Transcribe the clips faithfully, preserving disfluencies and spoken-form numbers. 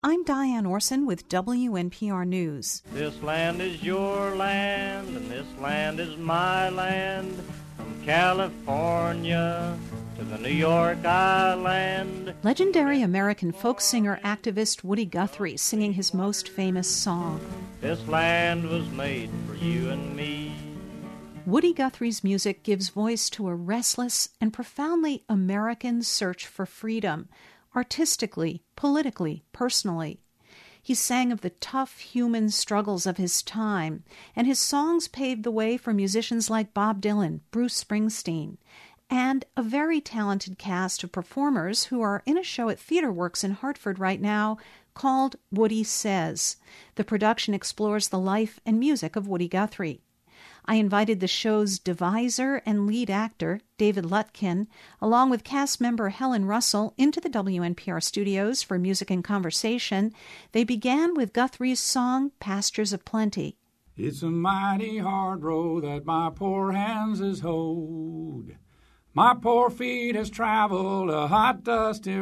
I'm Diane Orson with W N P R News. This land is your land, and this land is my land, from California to the New York Island. Legendary American folk singer activist Woody Guthrie singing his most famous song. This land was made for you and me. Woody Guthrie's music gives voice to a restless and profoundly American search for freedom, artistically, politically, personally. He sang of the tough human struggles of his time, and his songs paved the way for musicians like Bob Dylan, Bruce Springsteen, and a very talented cast of performers who are in a show at TheaterWorks in Hartford right now called Woody Says. The production explores the life and music of Woody Guthrie. I invited the show's deviser and lead actor, David Lutkin, along with cast member Helen Russell, into the W N P R studios for music and conversation. They began with Guthrie's song, Pastures of Plenty. It's a mighty hard road that my poor hands has hoed. My poor feet has traveled a hot, dusty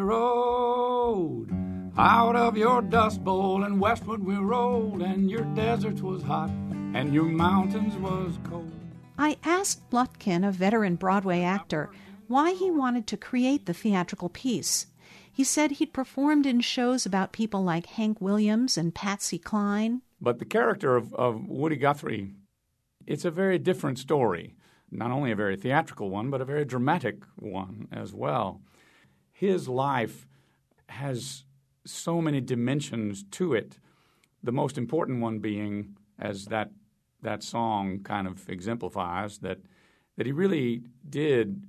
road. Out of your dust bowl and westward we rolled, and your deserts was hot, and your mountains was cold. I asked Lutkin, a veteran Broadway actor, why he wanted to create the theatrical piece. He said he'd performed in shows about people like Hank Williams and Patsy Cline. But the character of, of Woody Guthrie, it's a very different story. Not only a very theatrical one, but a very dramatic one as well. His life has so many dimensions to it, the most important one being, as that that song kind of exemplifies, that that he really did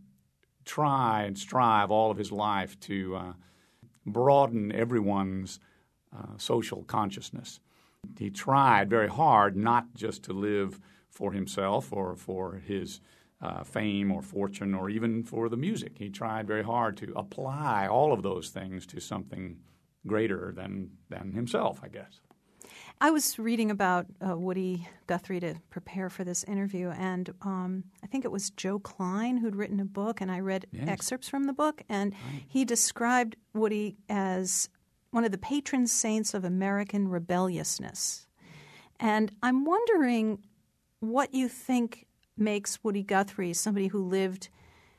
try and strive all of his life to uh, broaden everyone's uh, social consciousness. He tried very hard not just to live for himself or for his uh, fame or fortune or even for the music. He tried very hard to apply all of those things to something greater than, than himself, I guess. I was reading about uh, Woody Guthrie to prepare for this interview, and um, I think it was Joe Klein who'd written a book, and I read yes. excerpts from the book, and right. he described Woody as one of the patron saints of American rebelliousness. And I'm wondering what you think makes Woody Guthrie somebody who lived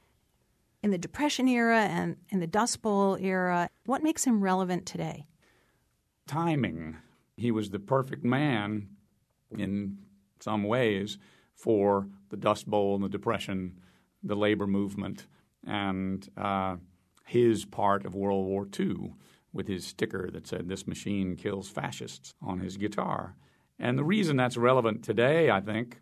in the Depression era and in the Dust Bowl era. What makes him relevant today? Timing. He was the perfect man in some ways for the Dust Bowl and the Depression, the labor movement, and uh, his part of World War Two with his sticker that said, "This machine kills fascists," on his guitar. And the reason that's relevant today, I think,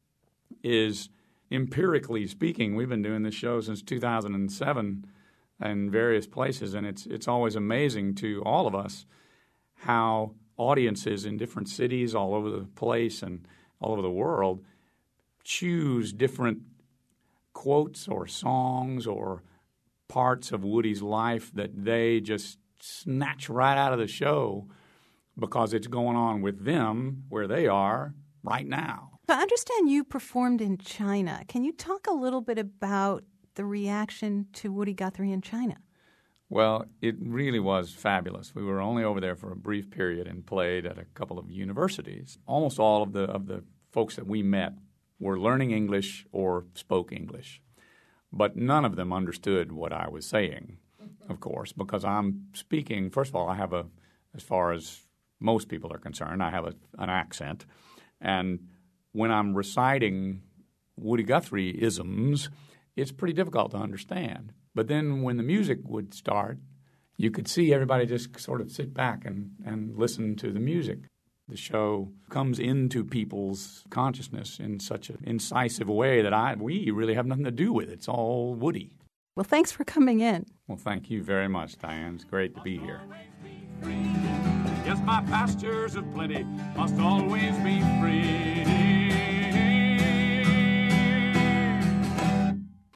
is empirically speaking. We've been doing this show since two thousand seven in various places, and it's it's always amazing to all of us how audiences in different cities all over the place and all over the world choose different quotes or songs or parts of Woody's life that they just snatch right out of the show because it's going on with them where they are right now. I understand you performed in China. Can you talk a little bit about the reaction to Woody Guthrie in China? Well, it really was fabulous. We were only over there for a brief period and played at a couple of universities. Almost all of the of the folks that we met were learning English or spoke English. But none of them understood what I was saying, of course, because I'm speaking, first of all, I have a, as far as most people are concerned, I have a, an accent. And when I'm reciting Woody Guthrie-isms, it's pretty difficult to understand. But then when the music would start, you could see everybody just sort of sit back and, and listen to the music. The show comes into people's consciousness in such an incisive way that I we really have nothing to do with it. It's all Woody. Well, thanks for coming in. Well, thank you very much, Diane. It's great to be here. Yes, my pastures of plenty must always be free.